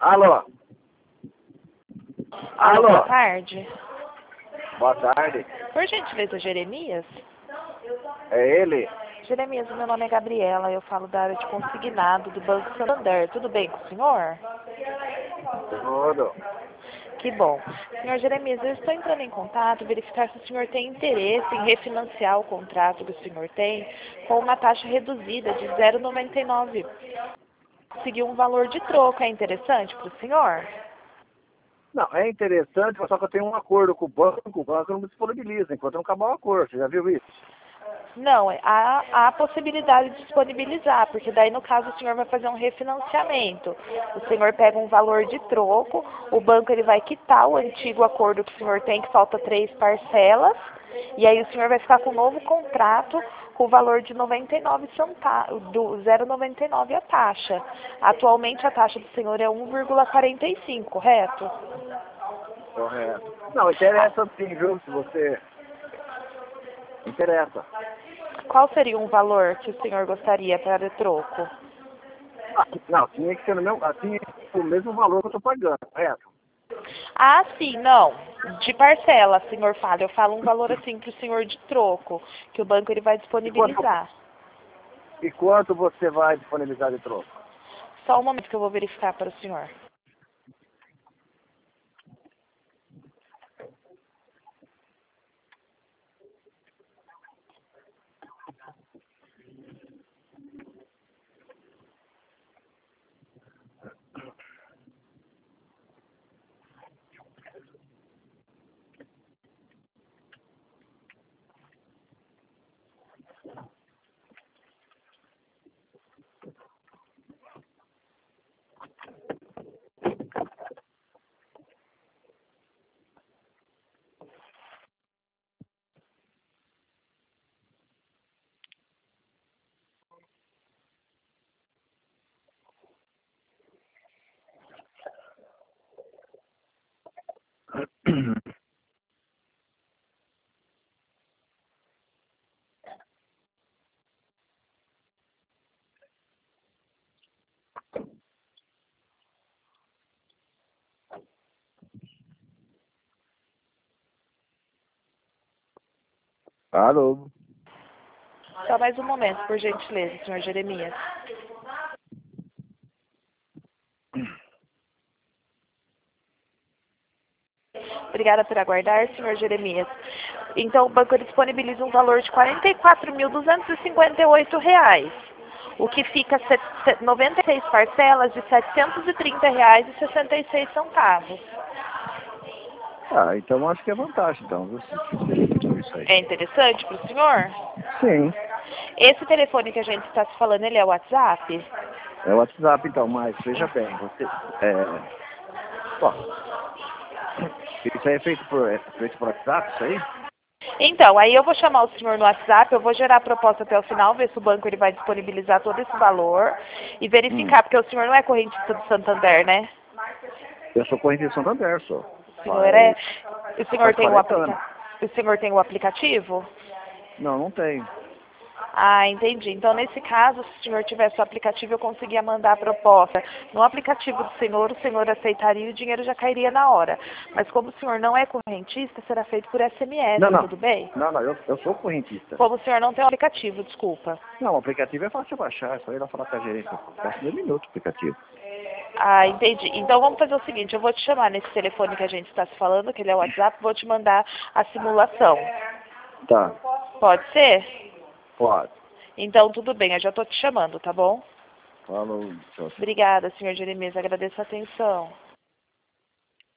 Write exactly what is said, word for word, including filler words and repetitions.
Alô? Alô, Alô? boa tarde. Boa tarde. Por gentileza, Jeremias? É ele? Jeremias, meu nome é Gabriela, eu falo da área de consignado do Banco Santander. Tudo bem com o senhor? Tudo. Que bom. Senhor Jeremias, eu estou entrando em contato, verificar se o senhor tem interesse em refinanciar o contrato que o senhor tem com uma taxa reduzida de zero vírgula noventa e nove. Conseguir um valor de troco, é interessante para o senhor? Não, é interessante, só que eu tenho um acordo com o banco, o banco não me disponibiliza, enquanto não acabar o acordo. Você já viu isso? Não, há, há a possibilidade de disponibilizar, porque daí no caso o senhor vai fazer um refinanciamento. O senhor pega um valor de troco, o banco ele vai quitar o antigo acordo que o senhor tem, que falta três parcelas, e aí o senhor vai ficar com um novo contrato com o valor de noventa e nove centavos, do zero vírgula noventa e nove a taxa. Atualmente a taxa do senhor é um vírgula quarenta e cinco, correto? Correto. Não, interessa sim, viu? Se você... Interessa. Qual seria um valor que o senhor gostaria para troco? Ah, não, tinha que ser no mesmo, tinha que ser o mesmo valor que eu estou pagando, correto? Ah, sim, não. De parcela, senhor fala. Eu falo um valor assim para o senhor de troco, que o banco ele vai E quanto, disponibilizar. e quanto você vai disponibilizar de troco? Só um momento que eu vou verificar para o senhor. Alô? Só mais um momento, por gentileza, senhor Jeremias. Obrigada por aguardar, senhor Jeremias. Então, o banco ele disponibiliza um valor de quarenta e quatro mil duzentos e cinquenta e oito reais, o que fica noventa e seis parcelas de setecentos e trinta reais e sessenta e seis centavos. Ah, então acho que é vantagem, então, viu? Se- Isso aí. É interessante para o senhor? Sim. Esse telefone que a gente está se falando, ele é o WhatsApp? É o WhatsApp, então, mas veja bem, você... É... Bom, isso aí é feito por, é feito por WhatsApp, isso aí? Então, aí eu vou chamar o senhor no WhatsApp, eu vou gerar a proposta até o final, ver se o banco ele vai disponibilizar todo esse valor e Hum. verificar, porque o senhor não é correntista do Santander, né? Eu sou corrente de Santander, sou. O senhor é... Faz, O senhor faz tem o quarenta anos. aplica... O senhor tem o aplicativo? Não, não tenho. Ah, entendi. Então, nesse caso, se o senhor tivesse o aplicativo, eu conseguia mandar a proposta. No aplicativo do senhor, o senhor aceitaria e o dinheiro já cairia na hora. Mas como o senhor não é correntista, será feito por S M S, Não, não. tudo bem? Não, não, eu, eu sou correntista. Como o senhor não tem o aplicativo, desculpa. Não, o aplicativo é fácil de baixar, é só ir lá falar com a gerência. Passa dois minutos o aplicativo. Ah, entendi. Então vamos fazer o seguinte, eu vou te chamar nesse telefone que a gente está se falando, que ele é o WhatsApp, vou te mandar a simulação. Tá, Pode ser? pode. Então tudo bem, eu já estou te chamando, tá bom? Falou, tchau. Obrigada, senhor Jeremias, agradeço a atenção.